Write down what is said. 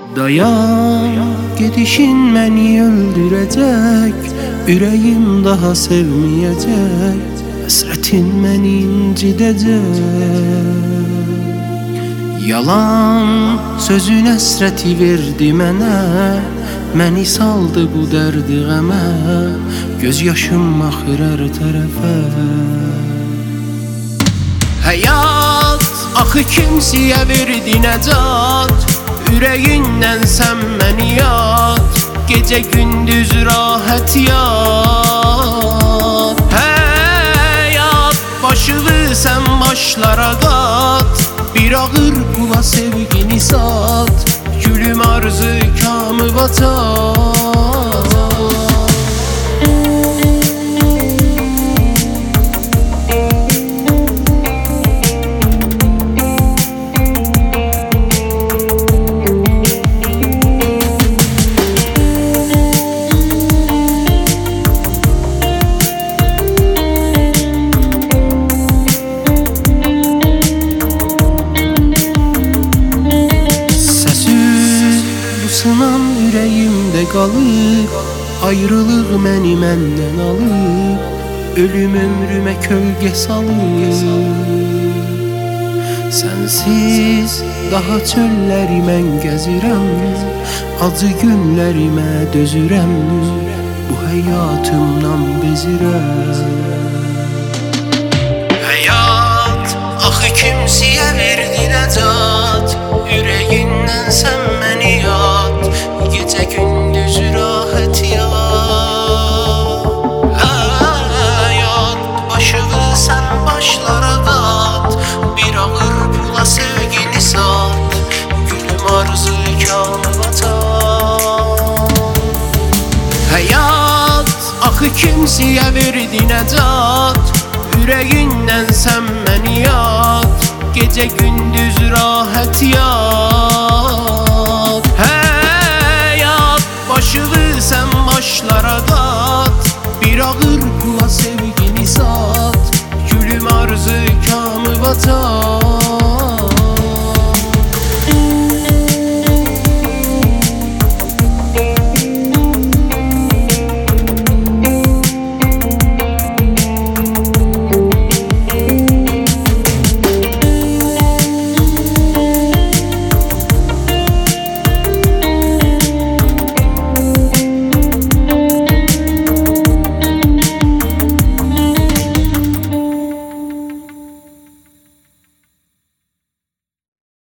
Dayan, gedişin məni öldürəcək, ürəyim daha sevməyəcək, həsrətin məni incidəcək. Yalan sözün həsrəti verdi mənə, məni saldı bu dərdi qəmə, göz yaşım axır hər tərəfə. Həyat axı kimsiyə verdi nəcat, ürəyindən sən məni yat, gecə gündüz rahat yat. Həyat başığı sən başlara qat, bir ağır pula sevgini sat, gülüm arzu kamı vatat. Sınan ürəyimdə qalıb, ayrılıq məni məndən alıb, ölüm ömrümə kölgə salıb. Sənsiz daha çölləri mən gəzirəm, acı günlərimə dözürəm, bu həyatımdan bezirəm. Həyat axı kimsiyə verdi nəcat, ürəyindən sən məni yat, gecə gündüz rahat yat. Həyat başığı sən başlara qat, bir ağır pula sevgini sat, gülüm arzu kamı vatat. Həyat axı kimsiyə verdi nəcat, ürəyindən sən məni yat, gecə gündüz rahat yat.